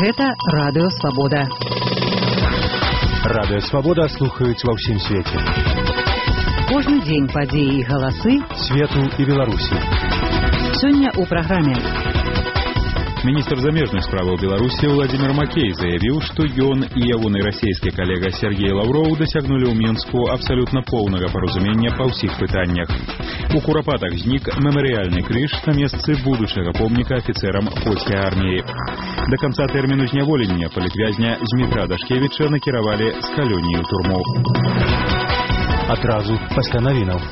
Гэта Радыё Свабода. Радыё Свабода слухаюць ва ўсім свеце. Кожны дзень падзеі і галасы свету і Беларусі. Сёння ў праграме. Міністр замежных справаў Беларусі Владимир Макей заявіў, што ён і ягоны расійскі калега Сергей Лавров дасягнулі ў Мінску абсалютна поўнага паразумення па ўсіх пытаннях. У Курапатах знік мемарыяльны крыж на месцы будучага помніка афіцэрам польскай арміі. Да канца тэрміну зняволення палітвязня Змітра Дашкевіча накіравалі з калоніі ў турму. Адразу пасля навінаў.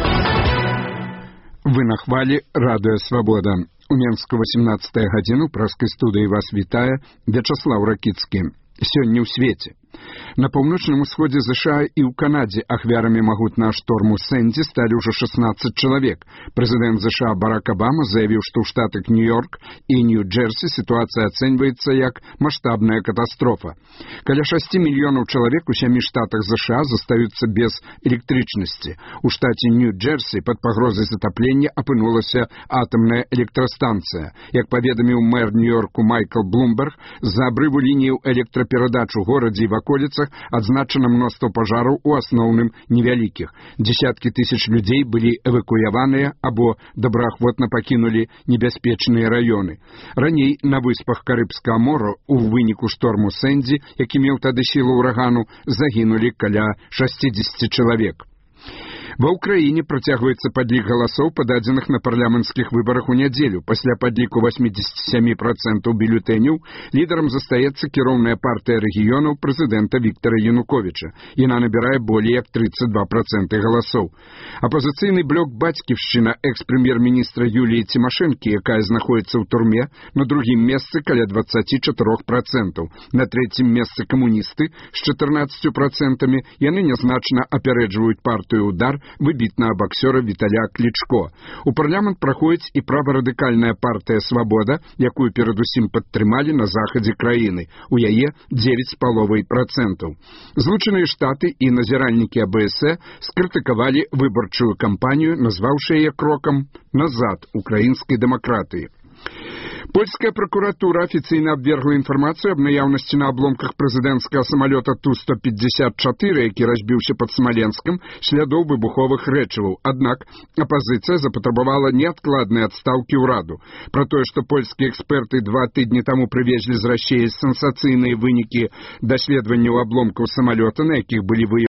Вы на хвалі Радыё Свабода. У Менску 18-я гадзіна, у праскай студыі вас вітае Вячаслаў Ракіцкі. Сёння ў свеце. На паўночным усходзе США і ў Канадзе ахвярамі магутнага шторму Сэнді сталі ўжо 16 чалавек. Прэзідэнт США Барак Абама заявіў, што ў штатах Нью-Йорк і Нью-Джерсі сітуацыя ацэньваецца як маштабная катастрофа. Каля 6 мільёнаў чалавек у 7 штатах США застаюцца без электрычнасці. У штаце Нью-Джерсі пад пагрозай затаплення апынулася атамная электрастанцыя. Як паведаміў мэр Нью-Йорку Майкл Блумберг, з-за абрыву лініяў электраперадач у горадзе і ваколіцах адзначана мноства пажараў, у асноўным невялікіх. Дзесяткі тысяч людзей былі эвакуяваныя або добраахвотна пакінулі небяспечныя раёны. Раней на выспах Карыбскага мора у выніку шторму Сэнді, які меў тады сілу ўрагану, загінулі каля 60 чалавек. Ва ўкраіне працягваецца падлік галасоў, пададзеных на парламенцкіх выбарах у нядзелю. Пасля падліку 87% бюлетэняў лідарам застаецца кіроўная партыя рэгіёнаў прэзідэнта Віктара Януковіча. Яна набірае болей як 32% галасоў. Апазіцыйны блок «Бацьківшчына» экс-прэм'ер-міністра Юліі Цімашэнкі, якая знаходзіцца ў турме, на другім месцы каля 24%. На трэцім месцы камуністы з 14%. Яны нязначна апярэджваюць партыю «Удар» выбітнага баксёра Віталя Клічко. У парламент праходзіць і праварадыкальная партыя «Свабода», якую перадусім падтрымалі на захадзе краіны. У яе 9,5%. Злучаныя Штаты і назіральнікі АБС скрытыкавалі выбарчую кампанію, назваўшы яе крокам назад украінскай дэмакратыі. Польская прокуратура афіцыйна абвергла інфармацыю аб наяўнасці на абломках прэзідэнцкага самалёта Ту-154, які разбіўся пад Смаленскам, слядоў выбуховых рэчываў. Аднак апазіцыя запатрабавала неадкладнай адстаўкі ўраду. Пра тое, што польскія эксперты 2 тыдні таму прывезлі з Расіі сенсацыйныя вынікі даследаванняў абломкаў самалёта, на якіх былі выяўлены